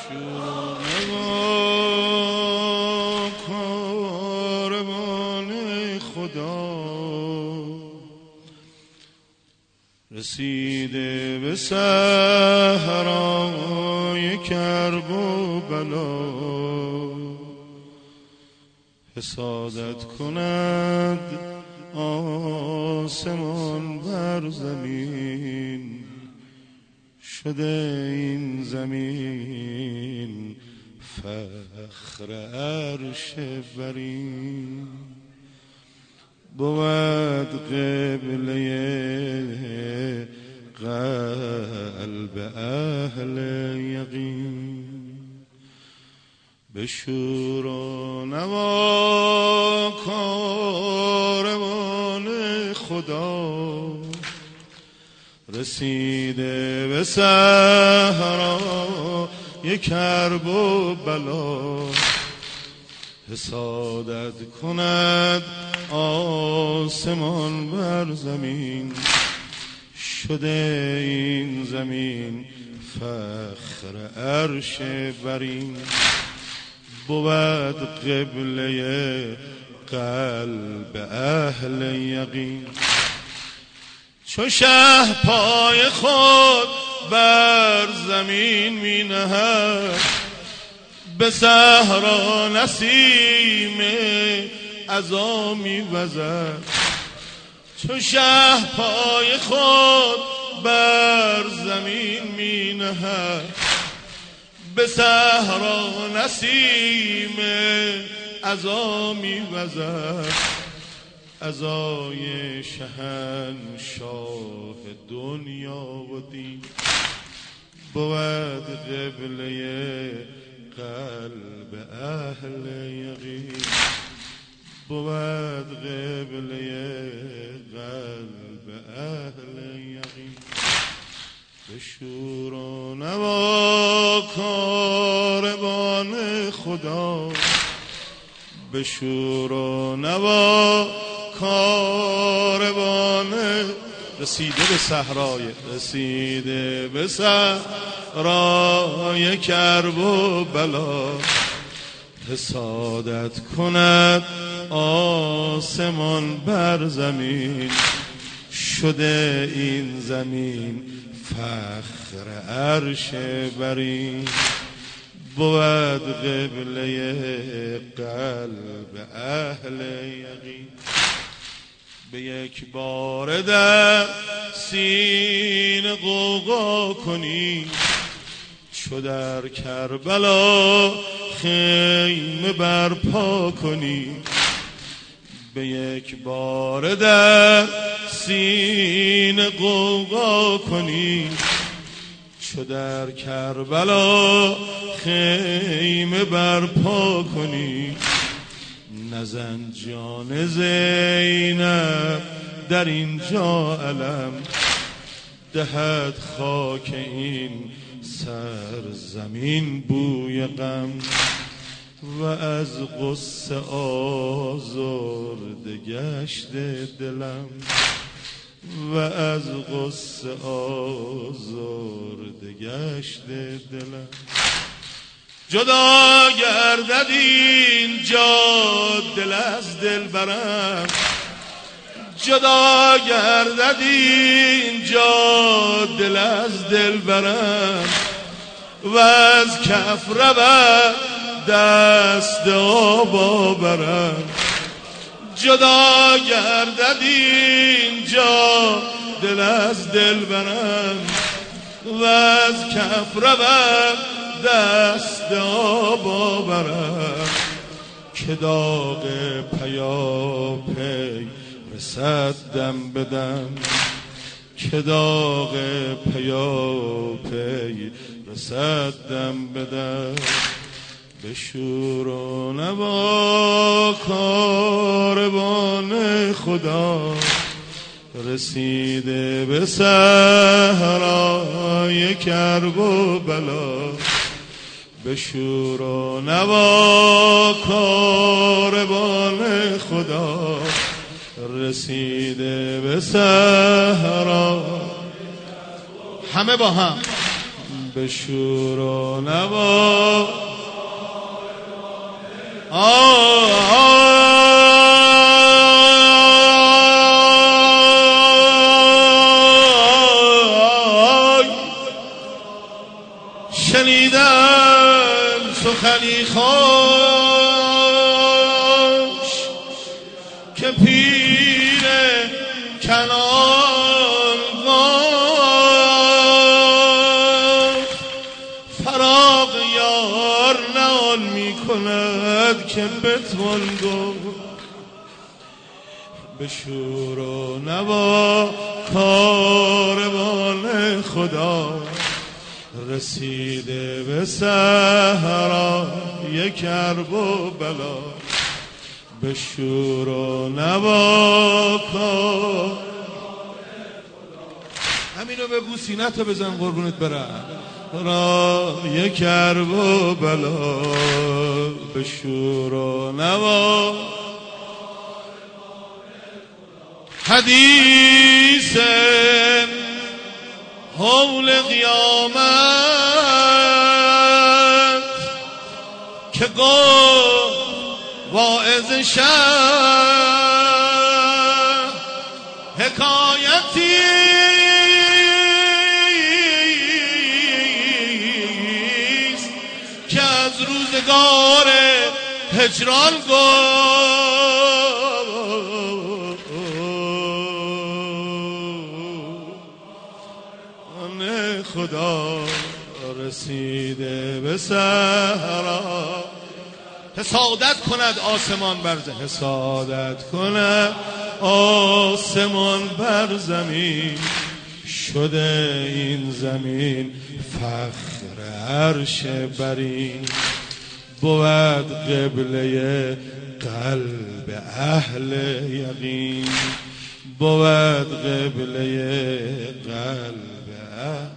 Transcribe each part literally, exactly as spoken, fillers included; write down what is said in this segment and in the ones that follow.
نوا کاروان خدا رسیده به صحرای کرب و بلا حسادت کند آسمان بر زمین شده این زمین فخر عرش برین بود قبله قلب اهل یقین به شور و نوا کاروان خدا رسیده به صحرای کرب و بلا حسادت کند آسمان بر زمین شده این زمین فخر عرش برین بود قبله قلب اهل یقین چو شه پای خود بر زمین می نهد به صحرا نسیم عزا می وزد چو شه پای خود بر زمین می نهد به صحرا نسیم عزا می وزد عزای شهنشاه دنیا و دین بود قبله قلب اهل یقین بود قبله قلب اهل یقین به شور و نوا کاروان خدا به شور و نوا کاروان رسیده به صحرای رسیده به صحرای کرب و بلا حسادت کند آسمان بر زمین شده این زمین فخر عرش برین بود قبله قلب اهل یقین به یک بار در سینه غوغا کنی چو در کربلا خیمه برپا کنی به یک بار در سینه غوغا کنی چو در کربلا خیمه برپا کنی نزن جان زینب در اینجا علم دهد خاک این سرزمین بوی غم و از غصه آزرده گشته دلم و از غصه آزرده گشته دلم جدا گردد اینجا دل از دل برم جدا گردد اینجا دل از دل برم و از کف رود دست آبا برم جدا گردد اینجا دل از دل برم و از کف رود دست آبا برم که داغ پیاپی رسد دم بدم که داغ پیاپی رسد دم بدم به شور و نوا کاروان خدا رسیده به صحرای کرب و بلا به شور و نوا کاروان خدا رسیده به صحرا همه با هم به شور و نوا آه شنیدم سخنی خوش که پیر کنان گفت فراق یار نان می کند که بتوان گفت به شور و نوا کاروان خدا رسیده به صحرا یک کرب و بلا به شور و نوا کن همینو بگو سینتو بزن قربونت برم را یک کرب و بلا به شور و نوا حدیث حول قیامت که گفت واعظ شه حکایتی است که از روزگار هجران گفت خدا رسیده به صحرا حسادت کند آسمان بر زمین حسادت کند آسمان بر زمین شده این زمین فخر عرش برین بود قبله قلب اهل یقین بود قبله قلب اهل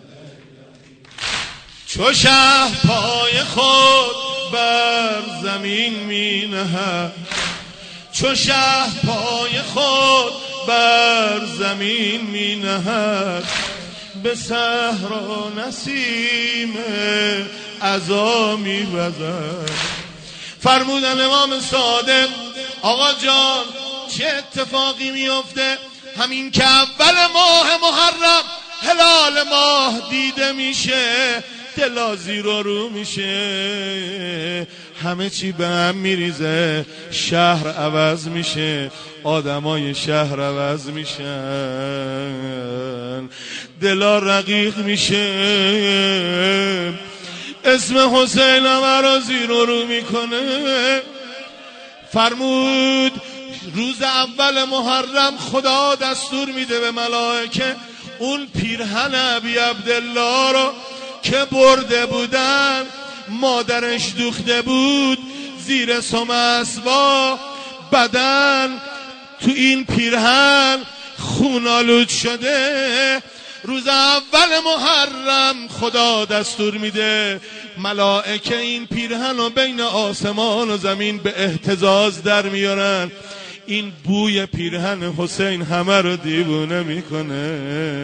چو شه پای خود بر زمین می نهد چو شه پای خود بر زمین می نهد به صحرا نسیم عزا می وزد فرمودن امام صادق آقا جان چه اتفاقی می افته همین که اول ماه محرم هلال ماه دیده میشه دلا زیر و رو میشه همه چی به هم میریزه شهر عوض میشه آدمای شهر عوض میشن دلا رقیق میشه اسم حسین همه را زیر و رو میکنه فرمود روز اول محرم خدا دستور میده به ملائکه اون پیرهن ابی عبدالله رو که برده بودن مادرش دوخته بود زیر سم اسبا بدن تو این پیرهن خونالود شده روز اول محرم خدا دستور میده ملائکه این پیرهن رو بین آسمان و زمین به اهتزاز در میارن این بوی پیرهن حسین همه رو دیوونه میکنه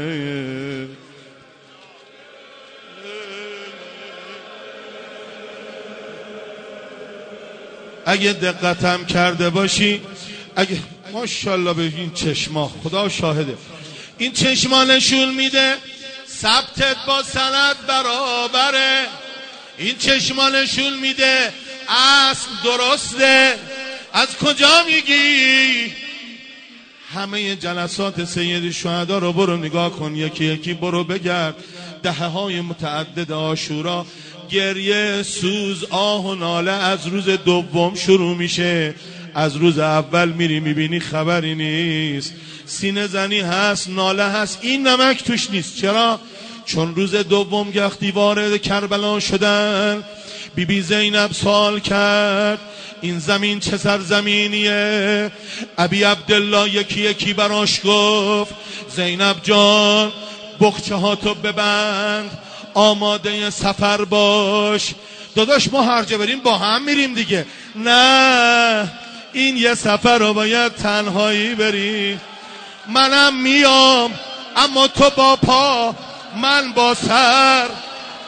اگه دقتم کرده باشی اگه ماشاءالله به این چشما خدا شاهده این چشما نشون میده ثبتت با سند برابره این چشما نشون میده اصل درسته از کجا میگی همه جلسات سید شهدا رو برو نگاه کن یکی یکی برو بگرد دهه های متعدد عاشورا گریه سوز آه و ناله از روز دوم شروع میشه از روز اول میری میبینی خبری نیست سینه زنی هست ناله هست این نمک توش نیست چرا؟ چون روز دوم گختی وارد کربلا شدن بی بی زینب سوال کرد این زمین چه سرزمینیه ابی عبدالله یکی یکی براش گفت زینب جان بخچه ها تو ببند آماده سفر باش داداش ما هر جا بریم با هم میریم دیگه نه این یه سفر رو باید تنهایی بری منم میام اما تو با پا من با سر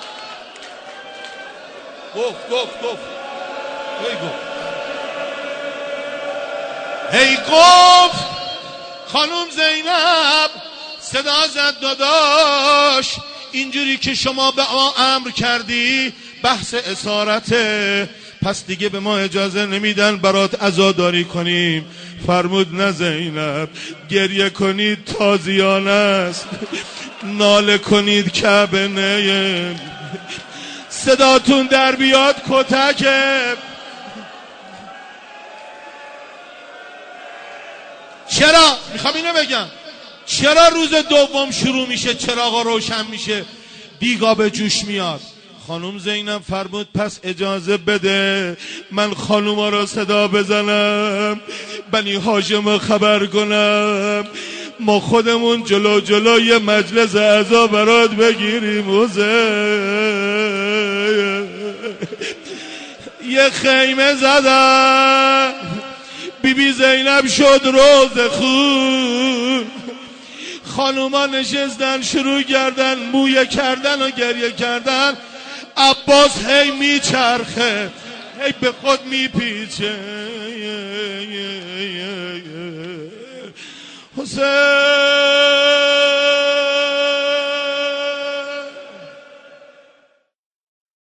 گفت گفت گفت هی گفت هی گفت خانم زینب صدا زد داداش اینجوری که شما به ما امر کردی بحث اسارته، پس دیگه به ما اجازه نمیدن برات عزاداری کنیم. فرمود نه زینب، گریه کنید تازیانه است، ناله کنید کعبه نه، صداتون در بیاد کتکه. چرا؟ میخوام اینو بگم چرا روز دوم شروع میشه چراغا روشن میشه دیگا به جوش میاد؟ خانم زینب فرمود پس اجازه بده من خانوما را صدا بزنم، بنی هاشم خبر کنم، ما خودمون جلو جلو یه مجلس عزا برات بگیریم. یه خیمه زدن، بی بی زینب شد روز خون، خانوما نشستن شروع کردن مویه کردن و گریه کردن. عباس هی میچرخه هی به خود میپیچه. حسین